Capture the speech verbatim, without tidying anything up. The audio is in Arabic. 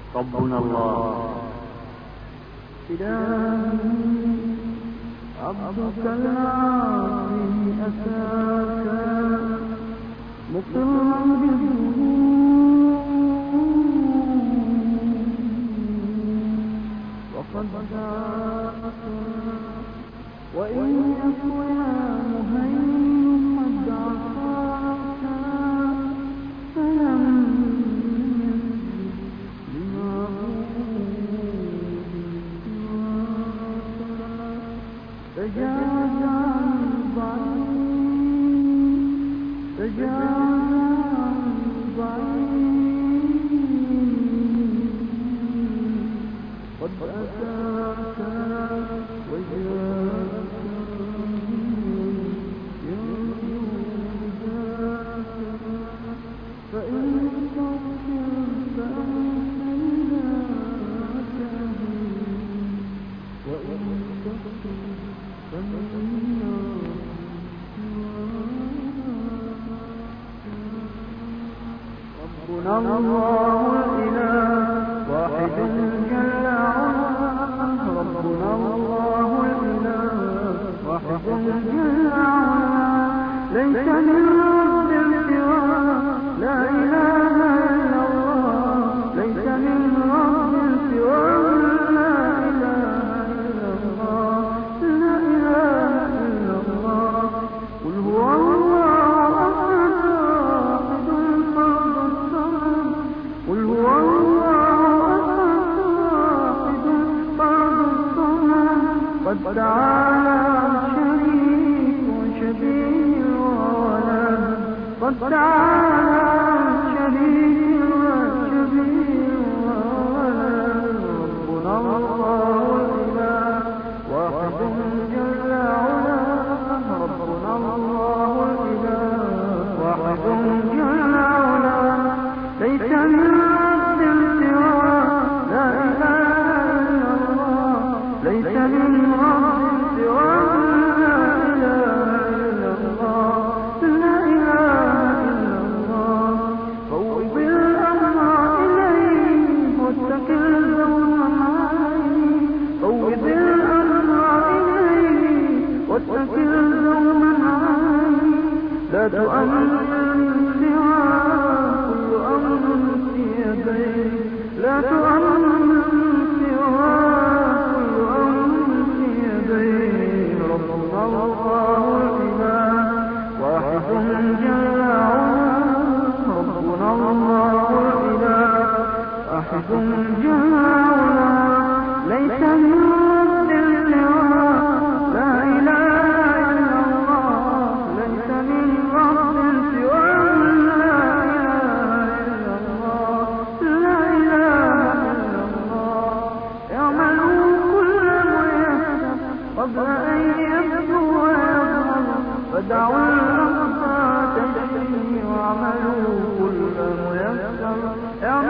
ربنا الله. إلهي عبدك العاصي أتاك مقرا بالذنوب وقد جاءك وإن يكن يا مهيمن قد عصاك فلم تجاوز عن الضعيف تجاوز عن الضعيف قد أتاك وجاءك يرجو ذاك فإن تغفر فأنت إلهك وإن تغفر ربنا الله الإله واحد جل علاه ربنا الله الإله واحد جل علاه ليس للرب سواه لا إله إلا الله ليس للرب سواه لا إله إلا الله لا إله إلا الله قل هو الله أحد واحد فرد الصمد قل هو الله أحد واحد فرد الصمد قد تعالى شريك شبيه وولد قد تعالى شريك وشبيه وولد ربنا الله الإله واحد جل علاه ربنا الله الإله واحد جل علاه ليس من رب سواه لا إله إلا الله ليس من رب سواه لا إله إلا الله لا إله إلا الله فوض الأمر إليه واتكل دوما عليه فوض الأمر إليه واتكل دوما عليه لا تؤمن سواه كل أمر في يديه لا تؤمن سواه كل أمر في يديه ربنا الله الإله واحد جل علاه ربنا الله الإله واحد جل علاه ليس من رب سواه لا إله إلا الله ليس من رب سواه لا إله إلا الله لا إله إلا الله اعملوا كل ميسر قبل أن يبدو ويظهر فدعوا الأخطاء تجري واعملوا كل ميسر